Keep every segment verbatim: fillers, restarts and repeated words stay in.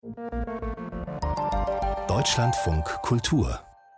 Deutschlandfunk Kultur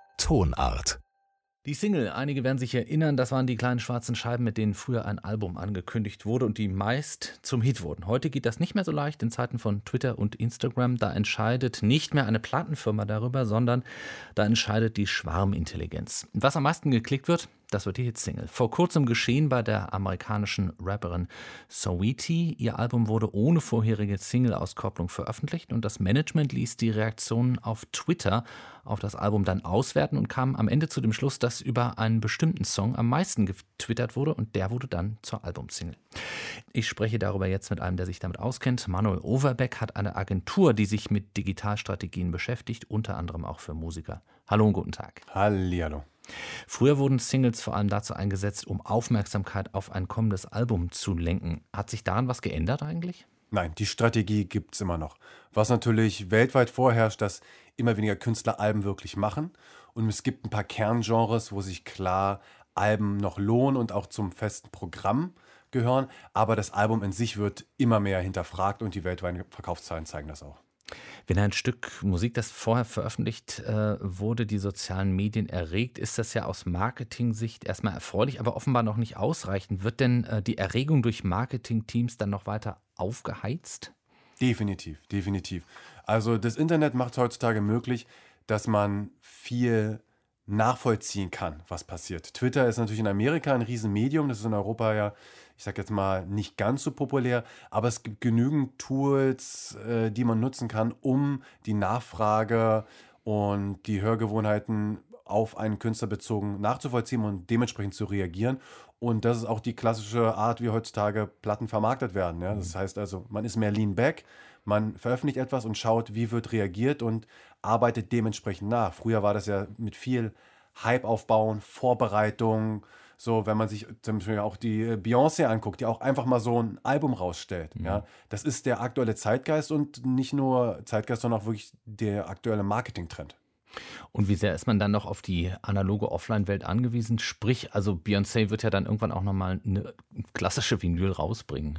Tonart. Die Single, einige werden sich erinnern, das waren die kleinen schwarzen Scheiben, mit denen früher ein Album angekündigt wurde und die meist zum Hit wurden. Heute geht das nicht mehr so leicht in Zeiten von Twitter und Instagram. Da entscheidet nicht mehr eine Plattenfirma darüber, sondern da entscheidet die Schwarmintelligenz. Was am meisten geklickt wird, das wird die Hitsingle. Vor kurzem geschehen bei der amerikanischen Rapperin Saweetie. Ihr Album wurde ohne vorherige Single-Auskopplung veröffentlicht und das Management ließ die Reaktionen auf Twitter auf das Album dann auswerten und kam am Ende zu dem Schluss, dass über einen bestimmten Song am meisten getwittert wurde und der wurde dann zur Albumsingle. Ich spreche darüber jetzt mit einem, der sich damit auskennt. Manuel Overbeck hat eine Agentur, die sich mit Digitalstrategien beschäftigt, unter anderem auch für Musiker. Hallo und guten Tag. Hallihallo. Früher wurden Singles vor allem dazu eingesetzt, um Aufmerksamkeit auf ein kommendes Album zu lenken. Hat sich daran was geändert eigentlich? Nein, die Strategie gibt es immer noch. Was natürlich weltweit vorherrscht, dass immer weniger Künstler Alben wirklich machen. Und es gibt ein paar Kerngenres, wo sich klar Alben noch lohnen und auch zum festen Programm gehören. Aber das Album in sich wird immer mehr hinterfragt und die weltweiten Verkaufszahlen zeigen das auch. Wenn ein Stück Musik, das vorher veröffentlicht äh, wurde, die sozialen Medien erregt, ist das ja aus Marketing-Sicht erstmal erfreulich, aber offenbar noch nicht ausreichend. Wird denn äh, die Erregung durch Marketing-Teams dann noch weiter aufgeheizt? Definitiv, definitiv. Also das Internet macht es heutzutage möglich, dass man viel nachvollziehen kann, was passiert. Twitter ist natürlich in Amerika ein Riesenmedium, das ist in Europa ja, ich sag jetzt mal, nicht ganz so populär, aber es gibt genügend Tools, äh, die man nutzen kann, um die Nachfrage und die Hörgewohnheiten auf einen Künstler bezogen nachzuvollziehen und dementsprechend zu reagieren. Und das ist auch die klassische Art, wie heutzutage Platten vermarktet werden. Ja? Das heißt also, man ist mehr lean back, man veröffentlicht etwas und schaut, wie wird reagiert und arbeitet dementsprechend nach. Früher war das ja mit viel Hype aufbauen, Vorbereitung. So, wenn man sich zum Beispiel auch die Beyoncé anguckt, die auch einfach mal so ein Album rausstellt. Mhm. Ja, das ist der aktuelle Zeitgeist und nicht nur Zeitgeist, sondern auch wirklich der aktuelle Marketingtrend. Und wie sehr ist man dann noch auf die analoge Offline-Welt angewiesen? Sprich, also Beyoncé wird ja dann irgendwann auch nochmal eine klassische Vinyl rausbringen.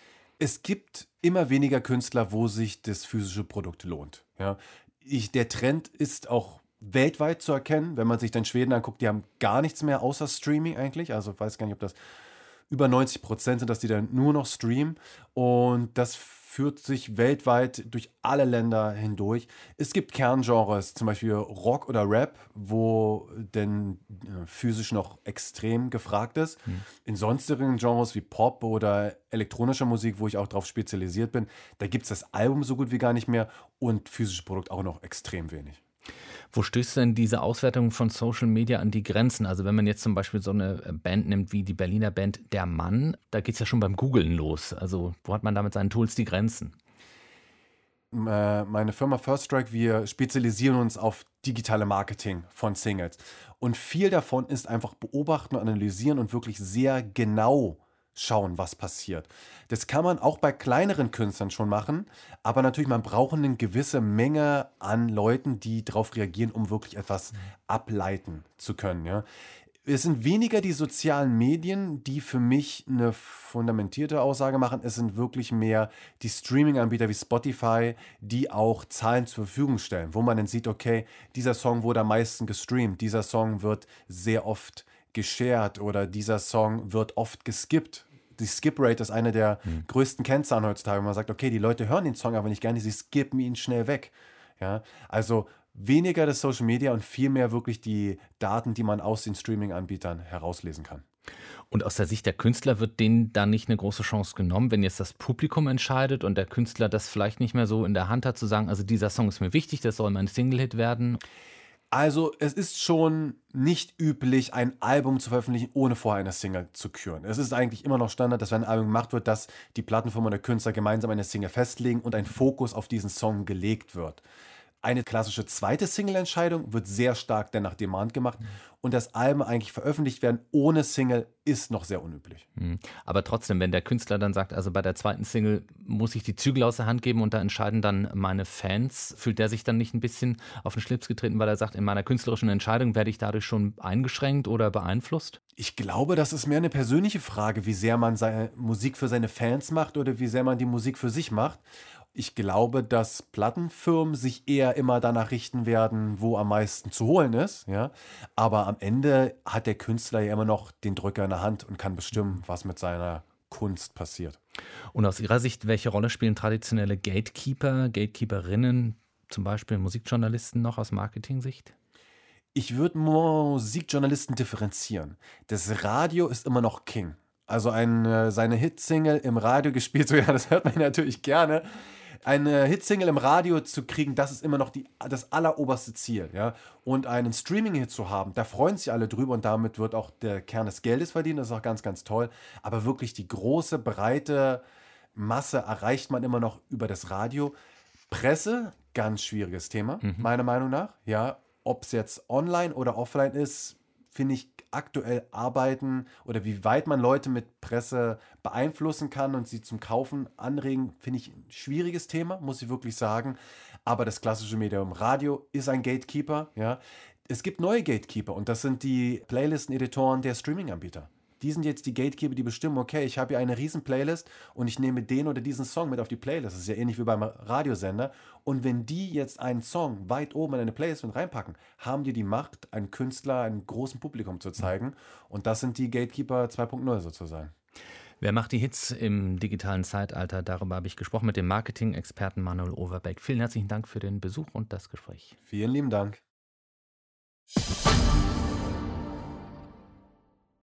Es gibt immer weniger Künstler, wo sich das physische Produkt lohnt. Ja, ich, der Trend ist auch weltweit zu erkennen, wenn man sich dann Schweden anguckt, die haben gar nichts mehr außer Streaming eigentlich. Also ich weiß gar nicht, ob das über neunzig Prozent sind, dass die dann nur noch streamen. Und das führt sich weltweit durch alle Länder hindurch. Es gibt Kerngenres, zum Beispiel Rock oder Rap, wo denn äh, physisch noch extrem gefragt ist. Hm. In sonstigen Genres wie Pop oder elektronischer Musik, wo ich auch drauf spezialisiert bin, da gibt es das Album so gut wie gar nicht mehr und physisches Produkt auch noch extrem wenig. Wo stößt denn diese Auswertung von Social Media an die Grenzen? Also wenn man jetzt zum Beispiel so eine Band nimmt wie die Berliner Band Der Mann, da geht es ja schon beim Googlen los. Also wo hat man da mit seinen Tools die Grenzen? Meine Firma First Strike, wir spezialisieren uns auf digitale Marketing von Singles. Und viel davon ist einfach beobachten und analysieren und wirklich sehr genau schauen, was passiert. Das kann man auch bei kleineren Künstlern schon machen, aber natürlich, man braucht eine gewisse Menge an Leuten, die darauf reagieren, um wirklich etwas ableiten zu können. Ja. Es sind weniger die sozialen Medien, die für mich eine fundamentierte Aussage machen. Es sind wirklich mehr die Streaming-Anbieter wie Spotify, die auch Zahlen zur Verfügung stellen, wo man dann sieht, okay, dieser Song wurde am meisten gestreamt, dieser Song wird sehr oft geshared oder dieser Song wird oft geskippt. Die Skip-Rate ist eine der mhm. größten Kennzahlen heutzutage, wo man sagt, okay, die Leute hören den Song aber nicht gerne, sie skippen ihn schnell weg. Ja, also weniger das Social Media und viel mehr wirklich die Daten, die man aus den Streaming-Anbietern herauslesen kann. Und aus der Sicht der Künstler wird denen dann nicht eine große Chance genommen, wenn jetzt das Publikum entscheidet und der Künstler das vielleicht nicht mehr so in der Hand hat, zu sagen, also dieser Song ist mir wichtig, das soll mein Single-Hit werden? Also es ist schon nicht üblich, ein Album zu veröffentlichen, ohne vorher eine Single zu küren. Es ist eigentlich immer noch Standard, dass wenn ein Album gemacht wird, dass die Plattenfirma und der Künstler gemeinsam eine Single festlegen und ein Fokus auf diesen Song gelegt wird. Eine klassische zweite Single-Entscheidung wird sehr stark dann nach Demand gemacht und das Album eigentlich veröffentlicht werden ohne Single ist noch sehr unüblich. Aber trotzdem, wenn der Künstler dann sagt, also bei der zweiten Single muss ich die Zügel aus der Hand geben und da entscheiden dann meine Fans, fühlt der sich dann nicht ein bisschen auf den Schlips getreten, weil er sagt, in meiner künstlerischen Entscheidung werde ich dadurch schon eingeschränkt oder beeinflusst? Ich glaube, das ist mehr eine persönliche Frage, wie sehr man seine Musik für seine Fans macht oder wie sehr man die Musik für sich macht. Ich glaube, dass Plattenfirmen sich eher immer danach richten werden, wo am meisten zu holen ist. Ja? Aber am Ende hat der Künstler ja immer noch den Drücker in der Hand und kann bestimmen, was mit seiner Kunst passiert. Und aus Ihrer Sicht, welche Rolle spielen traditionelle Gatekeeper, Gatekeeperinnen, zum Beispiel Musikjournalisten noch aus Marketing-Sicht? Ich würde Musikjournalisten differenzieren. Das Radio ist immer noch King. Also ein, äh, seine Hitsingle im Radio gespielt zu werden, das hört man natürlich gerne. Eine Hitsingle im Radio zu kriegen, das ist immer noch die, das alleroberste Ziel. Ja? Und einen Streaming-Hit zu haben, da freuen sich alle drüber und damit wird auch der Kern des Geldes verdient. Das ist auch ganz, ganz toll. Aber wirklich die große, breite Masse erreicht man immer noch über das Radio. Presse, ganz schwieriges Thema, mhm. meiner Meinung nach. Ja, ob es jetzt online oder offline ist, finde ich aktuell arbeiten oder wie weit man Leute mit Presse beeinflussen kann und sie zum Kaufen anregen, finde ich ein schwieriges Thema, muss ich wirklich sagen. Aber das klassische Medium Radio ist ein Gatekeeper. Ja. Es gibt neue Gatekeeper und das sind die Playlisten-Editoren der Streaming-Anbieter. Die sind jetzt die Gatekeeper, die bestimmen, okay, ich habe hier eine riesen Playlist und ich nehme den oder diesen Song mit auf die Playlist. Das ist ja ähnlich wie beim Radiosender. Und wenn die jetzt einen Song weit oben in eine Playlist mit reinpacken, haben die die Macht, einen Künstler einem großen Publikum zu zeigen. Und das sind die Gatekeeper zwei Punkt null sozusagen. Wer macht die Hits im digitalen Zeitalter? Darüber habe ich gesprochen mit dem Marketing-Experten Manuel Overbeck. Vielen herzlichen Dank für den Besuch und das Gespräch. Vielen lieben Dank.